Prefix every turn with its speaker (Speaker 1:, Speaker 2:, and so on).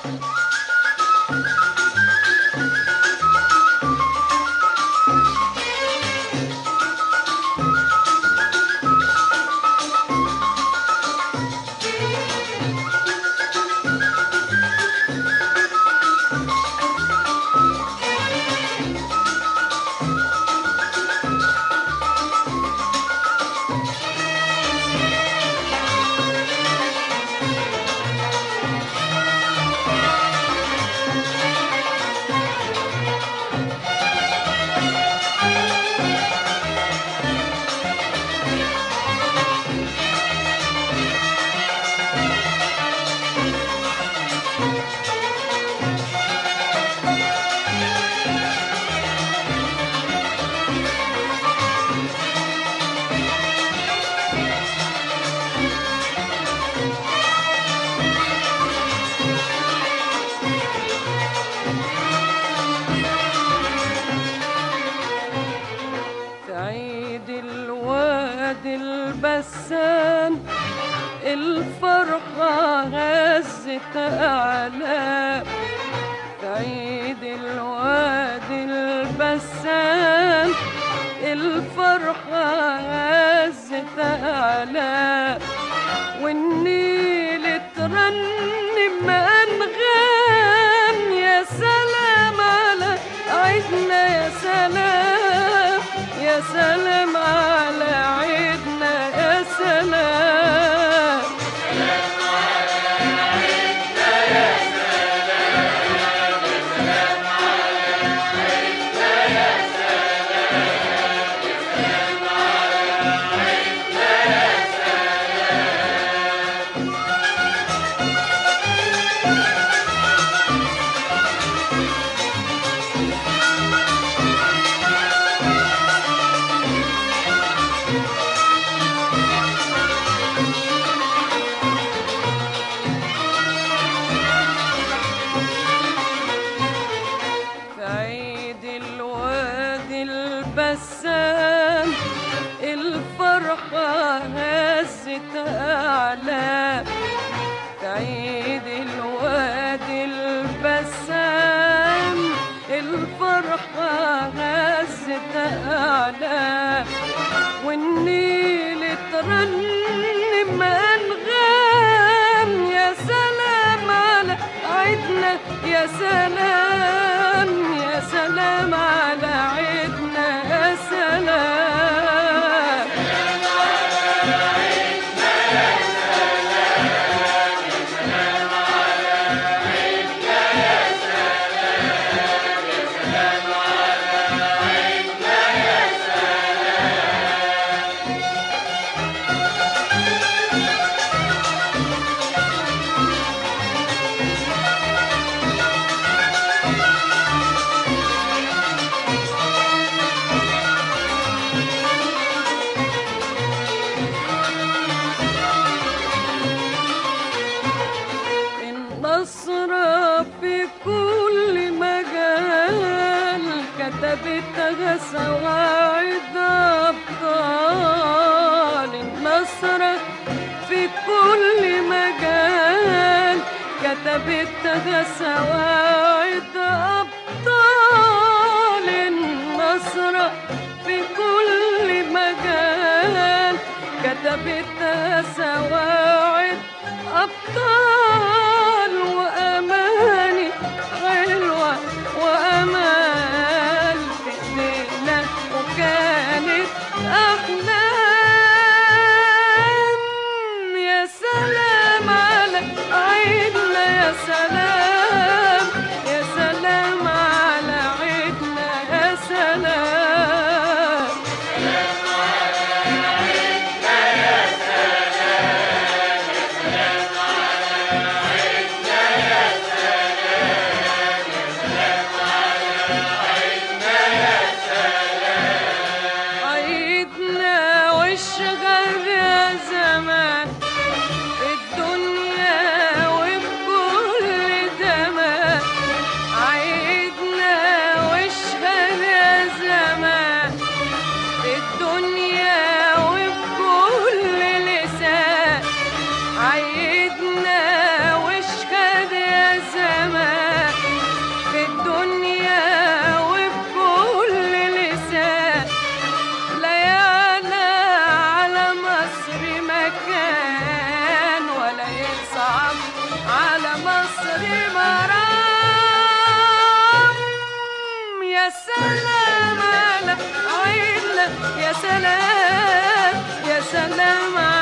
Speaker 1: البسام الفرحة هزت أعلام في عيد الواد البسام الفرحة هزت أعلام والنيل ترنم أنغام يا سلام على عيدنا يا سلام يا سلام على عيدنا يا سلام
Speaker 2: سلام على عيدنا يا سلام سلام على عيدنا يا سلام سلام على عيدنا يا
Speaker 1: البسام الفرحة هزت أعلام في عيد الواد البسام الفرحة هزت أعلام والنيل ترنم أنغام يا سلام على عيدنا يا سلام يا سلام على عيدنا يا سلام
Speaker 2: سلام على عيدنا يا سلام سلام على عيدنا يا سلام سلام على عيدنا يا
Speaker 1: النصرة في كل مجال كتبتها سواعد أبطال النصرة في كل مجال كتبتها سواعد أبطال النصرة في كل مجال كتبتها سواعد أبطال وأماني حلوة وأمال في إيدينا وكانت أحلام يا سلام على عيدنا يا سلام يا سلام على عيدنا يا سلام
Speaker 2: سلام على عيدنا يا سلام سلام على
Speaker 1: يا سلام على عيدنا يا سلام يا سلام